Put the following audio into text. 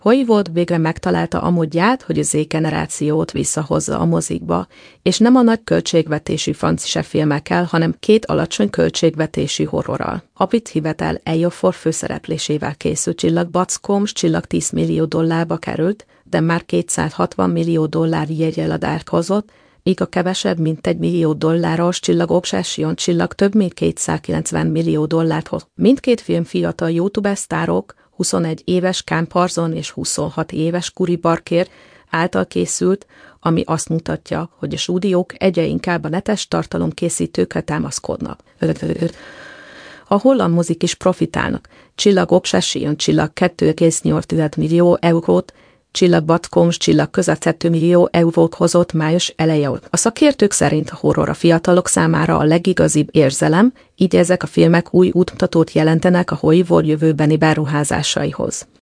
Hollywood végre megtalálta a módját, hogy a Z-generációt visszahozza a mozikba, és nem a nagy költségvetésű francia filmekkel, hanem 2 alacsony költségvetésű horrorral. Apit Hivetel Ejiofor főszereplésével készült Csillag-Bacskóms csillag $10 millió került, de már $260 millió jegyeladást hozott, míg a kevesebb mint $1 millió Csillag Obsession csillag több mint $290 millió hoz. Mindkét film fiatal YouTube sztárok, 21 éves Cam Parsons és 26 éves Cory Barker által készült, ami azt mutatja, hogy a stúdiók egyre inkább a netes tartalomkészítőkre támaszkodnak. A holland mozik is profitálnak. Csillag Obsession csillag 2,8 millió eurót, Csillag-Bacskóms csillag közel 2 millió eurót hozott május eleje óta. A szakértők szerint a horror a fiatalok számára a legigazibb érzelem, így ezek a filmek új útmutatót jelentenek a Hollywood jövőbeni beruházásaihoz.